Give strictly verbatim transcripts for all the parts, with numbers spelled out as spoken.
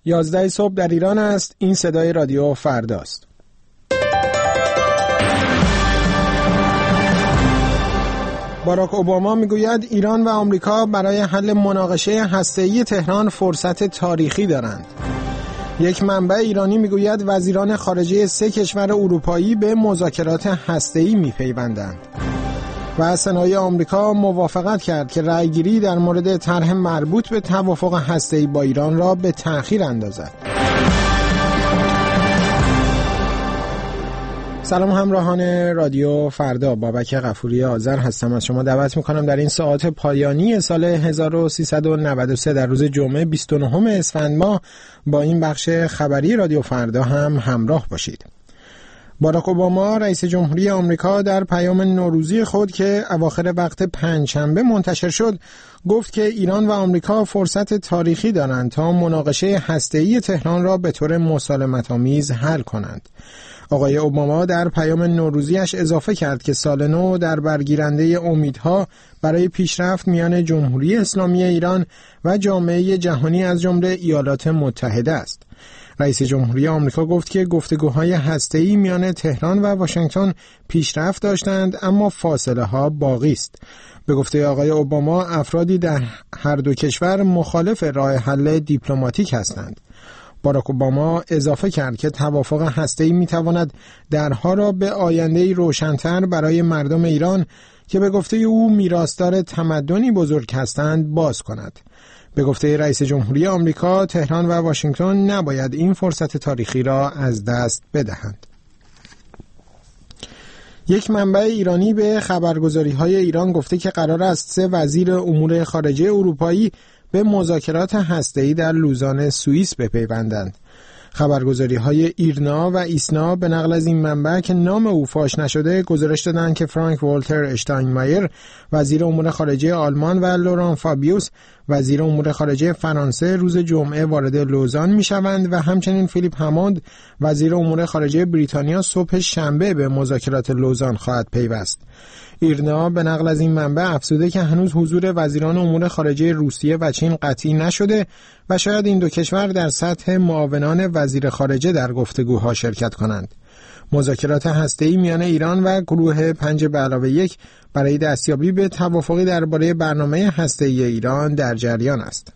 یازده صبح در ایران است. این صدای رادیو فرداست. باراک اوباما میگوید ایران و آمریکا برای حل مناقشه هسته‌ای تهران فرصت تاریخی دارند. یک منبع ایرانی میگوید وزیران خارجه سه کشور اروپایی به مذاکرات هسته‌ای میپیوندند. و سنای آمریکا موافقت کرد که رأیگیری در مورد طرح مربوط به توافق هسته‌ای با ایران را به تأخیر اندازد. سلام همراهان رادیو فردا، بابک غفوری آذر هستم. از شما دعوت میکنم در این ساعات پایانی سال هزار و سیصد و نود و سه در روز جمعه بیست و نهم اسفند ماه با این بخش خبری رادیو فردا هم همراه باشید. باراک اوباما رئیس جمهوری آمریکا در پیام نوروزی خود که اواخر وقت پنجشنبه منتشر شد گفت که ایران و آمریکا فرصت تاریخی دارند تا مناقشه هسته‌ای تهران را به طور مسالمت‌آمیز حل کنند. آقای اوباما در پیام نوروزیش اضافه کرد که سال نو در برگیرنده امیدها برای پیشرفت میان جمهوری اسلامی ایران و جامعه جهانی از جمله ایالات متحده است. رئیس جمهوری آمریکا گفت که گفتگوهای هسته‌ای میان تهران و واشنگتن پیشرفت داشتند اما فاصله ها باقی است. به گفته آقای اوباما افرادی در هر دو کشور مخالف راه حل دیپلماتیک هستند. باراک اوباما اضافه کرد که توافق هسته‌ای میتواند درها را به آینده‌ای روشن‌تر برای مردم ایران که به گفته او میراثدار تمدنی بزرگ هستند باز کند. به گفته رئیس جمهوری آمریکا تهران و واشنگتن نباید این فرصت تاریخی را از دست بدهند. یک منبع ایرانی به خبرگزاری‌های ایران گفته که قرار است سه وزیر امور خارجه اروپایی به مذاکرات هسته‌ای در لوزان سوئیس بپیوندند. خبرگزاری‌های ایرنا و ایسنا به نقل از این منبع که نام او فاش نشده گزارش دادند که فرانک والتر اشتاینمایر وزیر امور خارجه آلمان و لوران فابیوس وزیر امور خارجه فرانسه روز جمعه وارد لوزان می‌شوند و همچنین فیلیپ هموند وزیر امور خارجه بریتانیا صبح شنبه به مذاکرات لوزان خواهد پیوست. ایرنا به نقل از این منبع افزوده که هنوز حضور وزیران امور خارجه روسیه و چین قطعی نشده و شاید این دو کشور در سطح معاونان وزیر خارجه در گفتگوها شرکت کنند. مذاکرات هسته‌ای میان ایران و گروه پنج به علاوه یک برای دستیابی به توافقی درباره برنامه هسته‌ای ایران در جریان است.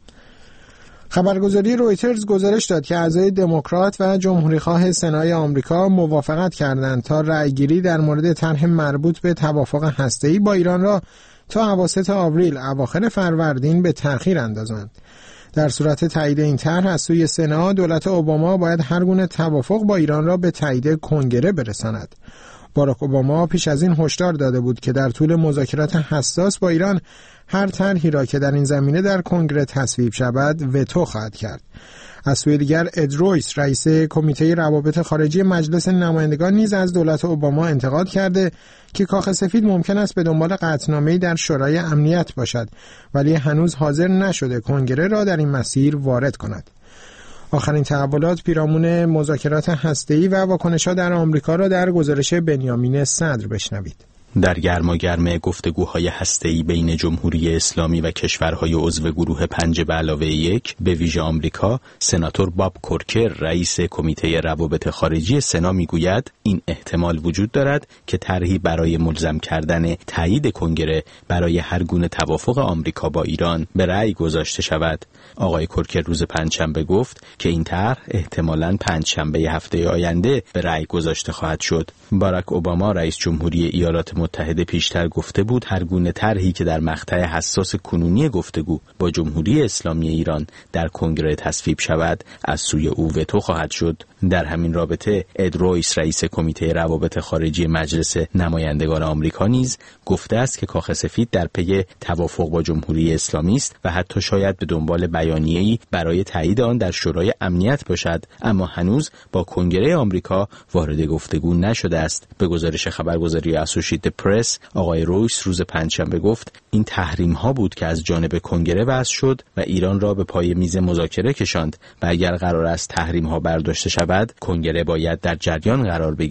خبرگزاری رویترز گزارش داد که اعضای دموکرات و جمهوری‌خواه سنای آمریکا موافقت کردند تا رأیگیری در مورد طرح مربوط به توافق هسته‌ای با ایران را تا اواسط آوریل اواخر فروردین به تأخیر اندازند. در صورت تایید این طرح از سوی سنا، دولت اوباما باید هر گونه توافق با ایران را به تایید کنگره برساند. باراک اوباما پیش از این هشدار داده بود که در طول مذاکرات حساس با ایران هر طرحی را که در این زمینه در کنگره تصویب شود وتو خواهد کرد. از سوی دیگر اد رویس رئیس کمیته روابط خارجی مجلس نمایندگان نیز از دولت اوباما انتقاد کرده که کاخ سفید ممکن است به دنبال قطعنامه‌ای در شورای امنیت باشد ولی هنوز حاضر نشده کنگره را در این مسیر وارد کند. آخرین تحولات پیرامون مذاکرات هسته‌ای و واکنش‌ها در آمریکا را در گزارش بنیامین صدر بشنوید. در گرماگرم گفتگوهای هسته‌ای بین جمهوری اسلامی و کشورهای عضو گروه پنج به علاوه یک به ویژه آمریکا، سناتور باب کورکر رئیس کمیته روابط خارجی سنا میگوید این احتمال وجود دارد که طرحی برای ملزم کردن تایید کنگره برای هر گونه توافق آمریکا با ایران به رأی گذاشته شود. آقای کورکر روز پنجشنبه گفت که این طرح احتمالاً پنجشنبه هفته آینده به رأی گذاشته خواهد شد. باراک اوباما رئیس جمهوری ایالات متحده پیشتر گفته بود هر گونه طرحی که در مقطع حساس کنونی گفتگو با جمهوری اسلامی ایران در کنگره تصویب شود از سوی او وتو خواهد شد. در همین رابطه اد رویس رئیس کمیته روابط خارجی مجلس نمایندگان آمریکا نیز گفته است که کاخ سفید در پی توافق با جمهوری اسلامی است و حتی شاید به دنبال بیانیه‌ای برای تایید آن در شورای امنیت باشد، اما هنوز با کنگره آمریکا وارد گفتگو نشده است. به گزارش خبرگزاری اسوسییتد پرس، آقای رویس روز پنجشنبه گفت این تحریم ها بود که از جانب کنگره وضع شد و ایران را به پای میز مذاکره کشاند و اگر قرار است تحریم ها برداشته شود، کنگره باید در جریان قرار بگیرد.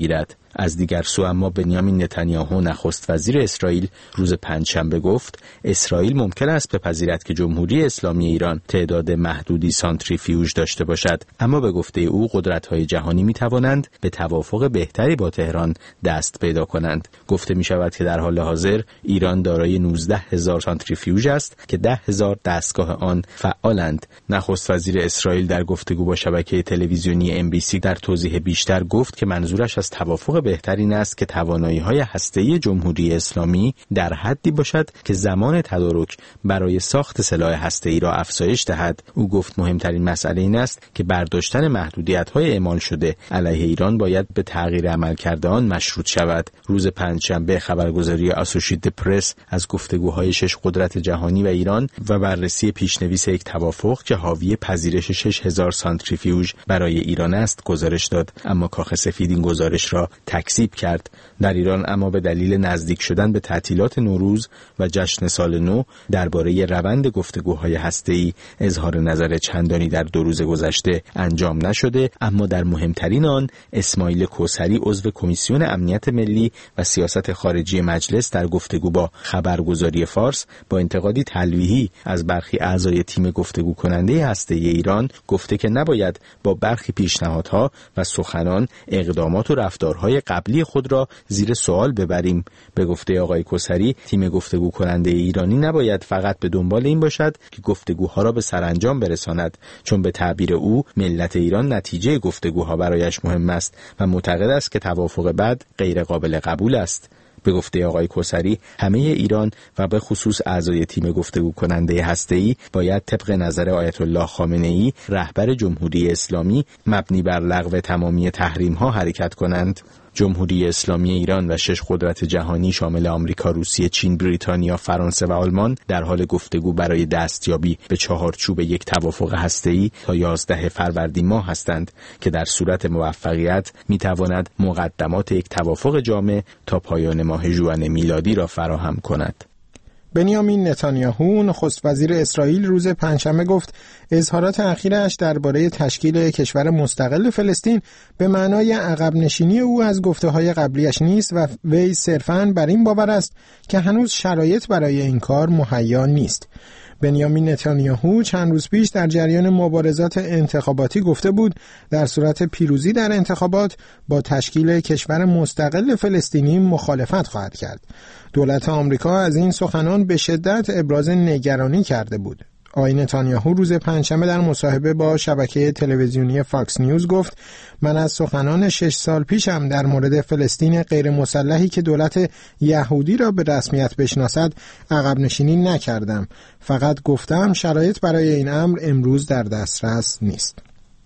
از دیگر سو اما بنیامین نتانیاهو نخست وزیر اسرائیل روز پنجشنبه گفت اسرائیل ممکن است بپذیرد که جمهوری اسلامی ایران تعداد محدودی سانتریفیوژ داشته باشد، اما به گفته او قدرت‌های جهانی می‌توانند به توافق بهتری با تهران دست پیدا کنند. گفته می‌شود که در حال حاضر ایران دارای نوزده هزار سانتریفیوژ است که ده هزار دستگاه آن فعالند. نخست وزیر اسرائیل در گفتگو با شبکه تلویزیونی ام بی سی در توضیح بیشتر گفت که منظورش از توافق بهتر این است که توانایی‌های هسته‌ای جمهوری اسلامی در حدی باشد که زمان تدارک برای ساخت سلاح هسته‌ای را افزایش دهد. او گفت مهمترین مسئله این است که برداشتن محدودیت‌های اعمال شده علیه ایران باید به تغییر عملکرد آن مشروط شود. روز پنجشنبه خبرگزاری اسوسییتد پرس از گفتگوهای شش قدرت جهانی و ایران و بررسی پیشنویس یک توافق که حاوی پذیرش شش هزار سانتریفیوژ برای ایران است گزارش داد، اما کاخ سفید این گزارش را تکذیب کرد. در ایران اما به دلیل نزدیک شدن به تعطیلات نوروز و جشن سال نو درباره روند گفتگوهای هسته‌ای اظهار نظر چندانی در دو روز گذشته انجام نشده، اما در مهمترین آن اسماعیل کوثری عضو کمیسیون امنیت ملی و سیاست خارجی مجلس در گفتگو با خبرگزاری فارس با انتقادی تلویحی از برخی اعضای تیم گفتگو کننده هسته‌ای ایران گفته که نباید با برخی پیشنهادها و سخنان اقدامات و رفتارهای قبلی خود را زیر سوال ببریم. به گفته آقای کوثری تیم گفتگو کننده ایرانی نباید فقط به دنبال این باشد که گفتگوها را به سرانجام برساند، چون به تعبیر او ملت ایران نتیجه گفتگوها برایش مهم است و معتقد است که توافق بعد غیر قابل قبول است. به گفته آقای کوثری همه ایران و به خصوص اعضای تیم گفتگو کننده هسته‌ای باید طبق نظر آیت الله خامنه‌ای رهبر جمهوری اسلامی مبنی بر لغو تمامی تحریم‌ها حرکت کنند. جمهوری اسلامی ایران و شش قدرت جهانی شامل آمریکا، روسیه، چین، بریتانیا، فرانسه و آلمان در حال گفتگو برای دستیابی به چهارچوب یک توافق هسته‌ای تا یازده فروردین ماه هستند که در صورت موفقیت می‌تواند مقدمات یک توافق جامع تا پایان ماه ژوئن میلادی را فراهم کند. بنیامین نتانیاهو نخست وزیر اسرائیل روز پنجشنبه گفت اظهارات اخیرش درباره تشکیل کشور مستقل فلسطین به معنای عقب نشینی او از گفته‌های قبلیش نیست و وی صرفاً بر این باور است که هنوز شرایط برای این کار مهیا نیست. بنیامین نتانیاهو چند روز پیش در جریان مبارزات انتخاباتی گفته بود در صورت پیروزی در انتخابات با تشکیل کشور مستقل فلسطینی مخالفت خواهد کرد. دولت آمریکا از این سخنان به شدت ابراز نگرانی کرده بود. آقای نتانیاهو روز پنجشنبه در مصاحبه با شبکه تلویزیونی فاکس نیوز گفت من از سخنان شش سال پیشم در مورد فلسطین غیر مسلحی که دولت یهودی را به رسمیت بشناسد عقب نشینی نکردم، فقط گفتم شرایط برای این امر امروز در دسترس نیست.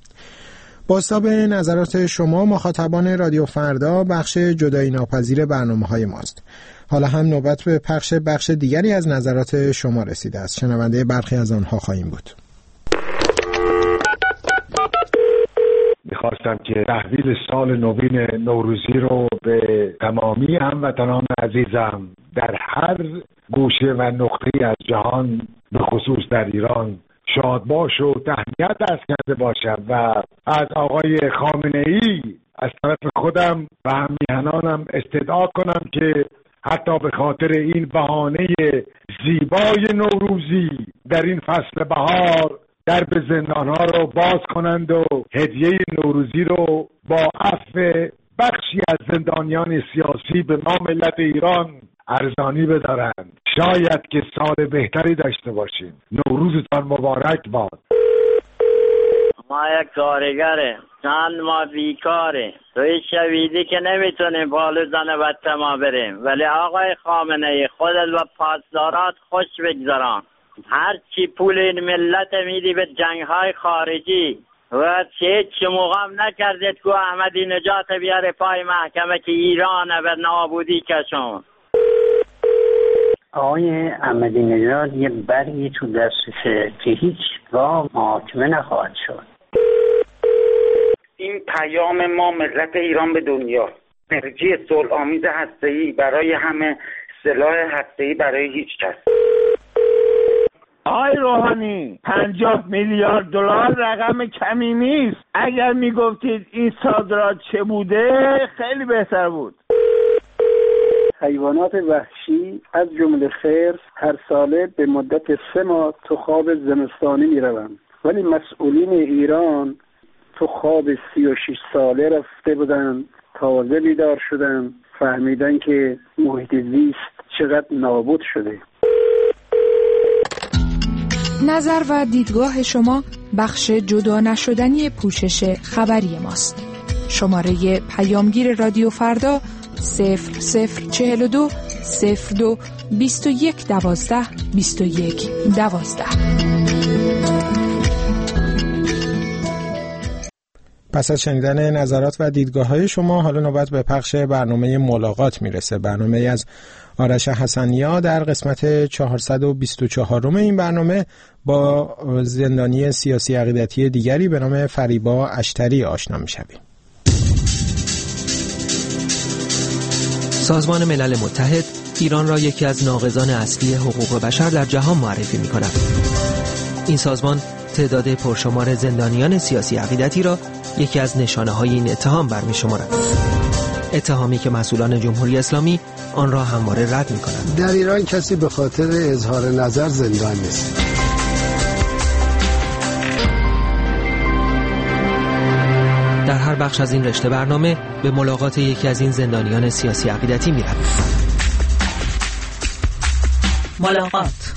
بازتاب نظرات شما مخاطبان رادیو فردا بخش جدایی ناپذیر برنامه‌های ماست. حالا هم نوبت به پخش بخش دیگری از نظرات شما رسیده است. شنونده برخی از آنها خواهیم بود. میخواستم که تحویل سال نوین نوروزی رو به تمامی هموطنان عزیزم در هر گوشه و نقطه‌ای از جهان به خصوص در ایران شادباش و تهنیت دست کرده باشم و از آقای خامنه‌ای از طرف خودم و همیهنانم استدعا کنم که حتی به خاطر این بهانه زیبای نوروزی در این فصل بهار در به زندانها رو باز کنند و هدیه نوروزی رو با عفو بخشی از زندانیان سیاسی به نام ملت ایران ارزانی بدارند. شاید که سال بهتری داشته باشیم. نوروزتان مبارک باد. ما یک کارگره، چند ما بیکاره، توی شویدی که نمیتونیم بالو زن وطن ما بریم، ولی آقای خامنه‌ای خودت و پاسدارات خوش بگذاران. هر چی پول این ملت میدی به جنگ‌های خارجی و چه چه موقع نکردید که احمدی نژاد بیاره پای محکمه که ایران به نابودی کشون. آقای احمدی نژاد یه برگی تو دستشه که هیچ گاه محاکمه نخواهد شد. این پیام ما ملت ایران به دنیا، انرژی صلح‌آمیز هسته‌ای برای همه، سلاح هسته‌ای برای هیچ کس. آقای روحانی، پنجاه میلیارد دلار رقم کمی نیست. اگر میگفتید این صادرات چه بوده خیلی بهتر بود. حیوانات وحشی از جمله خرس هر ساله به مدت سه ماه تو خواب زمستانی میروند، ولی مسئولین ایران تو خواب سی و شش ساله رفته بودن، تازه بیدار شدن، فهمیدن که محیط زیست چقدر نابود شده. نظر و دیدگاه شما بخش جدا نشدنی پوشش خبری ماست. شماره پیامگیر رادیو فردا صفر صفر چهل و دو صفر دو بیست و یک دوازده بیست و یک دوازده. پس از شنیدن نظرات و دیدگاه‌های شما، حالا نوبت به پخش برنامه ملاقات میرسه. برنامه از آرش حسنیا در قسمت چهارصد و بیست و چهارم این برنامه با زندانی سیاسی عقیدتی دیگری به نام فریبا اشتری آشنا میشویم. سازمان ملل متحد ایران را یکی از ناقضان اصلی حقوق بشر در جهان معرفی می‌کند. این سازمان تعداد پرشمار زندانیان سیاسی عقیدتی را یکی از نشانه‌های این اتهام برمی‌شمارد. اتهامی که مسئولان جمهوری اسلامی آن را همواره رد می‌کنند. در ایران کسی به خاطر اظهار نظر زندان نیست. در هر بخش از این رشته برنامه به ملاقات یکی از این زندانیان سیاسی عقیدتی می‌رویم. ملاقات.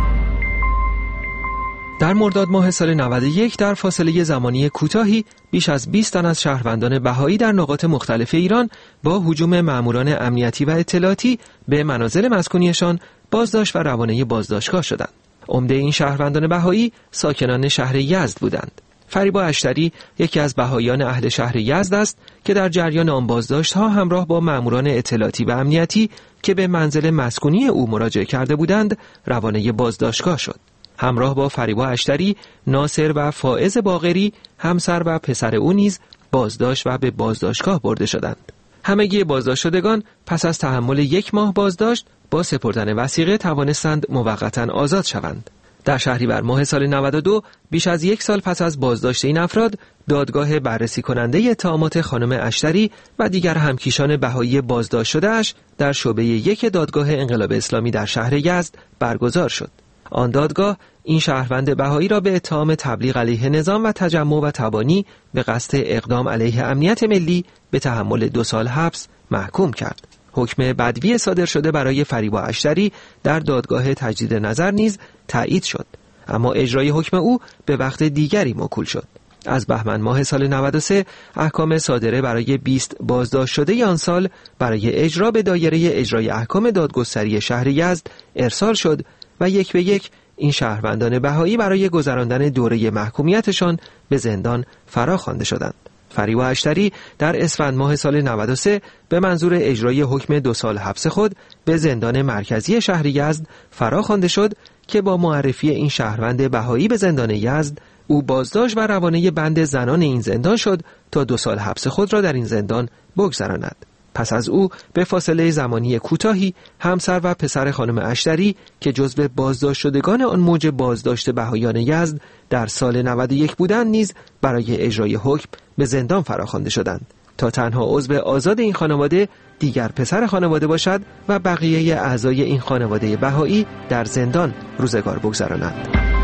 در مرداد ماه سال نود و یک در فاصله زمانی کوتاهی بیش از بیست تن از شهروندان بهایی در نقاط مختلف ایران با هجوم ماموران امنیتی و اطلاعاتی به منازل مسکونیشان بازداشت و روانه بازداشتگاه شدند. عمده این شهروندان بهایی ساکنان شهر یزد بودند. فریبا اشتری یکی از بهاییان اهل شهر یزد است که در جریان آن بازداشت‌ها همراه با ماموران اطلاعاتی و امنیتی که به منزل مسکونی او مراجعه کرده بودند روانه بازداشتگاه شد. همراه با فریبا اشتری، ناصر و فائز باقری، همسر و پسر او نیز بازداشت و به بازداشتگاه برده شدند. همگی بازداشت شدگان پس از تحمل یک ماه بازداشت با سپردن وثیقه توانستند موقتا آزاد شوند. در شهریور ماه سال نود و دو، بیش از یک سال پس از بازداشت این افراد، دادگاه بررسی کننده اتهامات خانم اشتری و دیگر همکیشان بهایی بازداشت شده‌اش در شعبه یک دادگاه انقلاب اسلامی در شهر یزد برگزار شد. آن دادگاه این شهروند بهایی را به اتهام تبلیغ علیه نظام و تجمع و تبانی به قصد اقدام علیه امنیت ملی به تحمل دو سال حبس محکوم کرد. حکم بدوی صادر شده برای فریبا اشتری در دادگاه تجدید نظر نیز تایید شد، اما اجرای حکم او به وقت دیگری موکول شد. از بهمن ماه سال نود و سه احکام صادره برای بیست بازداشت شده آن سال برای اجرا به دایره اجرای احکام دادگستری شهر یزد ارسال شد و یک به یک این شهروندان بهایی برای گذراندن دوره محکومیتشان به زندان فرا خوانده شدند. فریبا اشتری در اسفند ماه سال نود و سه به منظور اجرای حکم دو سال حبس خود به زندان مرکزی شهر یزد فرا خوانده شد که با معرفی این شهروند بهایی به زندان یزد او بازداشت و روانه بند زنان این زندان شد تا دو سال حبس خود را در این زندان بگذراند. پس از او به فاصله زمانی کوتاهی همسر و پسر خانم اشتری که جزو بازداشت شدگان آن موج بازداشت بهایان یزد در سال نود و یک بودند نیز برای اجرای حکم به زندان فراخوانده شدند تا تنها عضو آزاد این خانواده دیگر پسر خانواده باشد و بقیه اعضای این خانواده بهایی در زندان روزگار بگذرانند.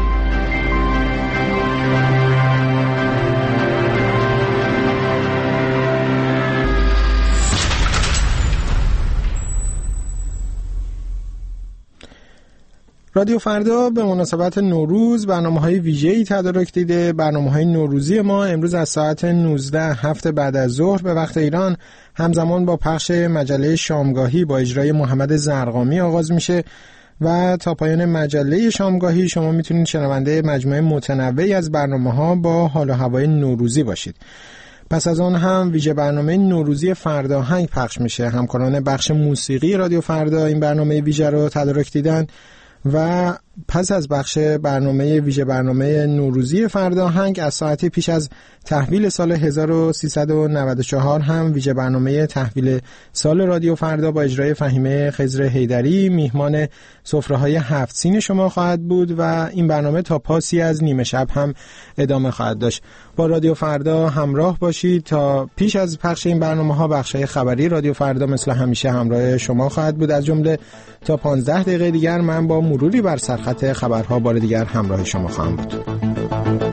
رادیو فردا به مناسبت نوروز برنامه‌های ویژه‌ای تدارک دیده. برنامه‌های نوروزی ما امروز از ساعت نوزده هفت بعد از ظهر به وقت ایران همزمان با پخش مجله شامگاهی با اجرای محمد زرقامی آغاز میشه و تا پایان مجله شامگاهی شما میتونید شنونده مجموعه متنوعی از برنامه‌ها با حال و هوای نوروزی باشید. پس از آن هم ویژه برنامه نوروزی فرداهنگ پخش میشه. همکاران بخش موسیقی رادیو فردا این برنامه ویژه رو تدارک دیدن و پس از بخش برنامه ویژه برنامه نوروزی فرداهنگ از ساعتی پیش از تحویل سال هزار و سیصد و نود و چهار هم ویژه برنامه تحویل سال رادیو فردا با اجرای فهیمه خضر حیدری میهمان سفره‌های هفت سین شما خواهد بود و این برنامه تا پاسی از نیمه شب هم ادامه خواهد داشت. با رادیو فردا همراه باشید تا پیش از پخش این برنامه‌ها بخش‌های خبری رادیو فردا مثل همیشه همراه شما خواهد بود. از جمله تا پانزده دقیقه دیگر من با مروری بر سرخط خبرها بار دیگر همراه شما خواهم بود.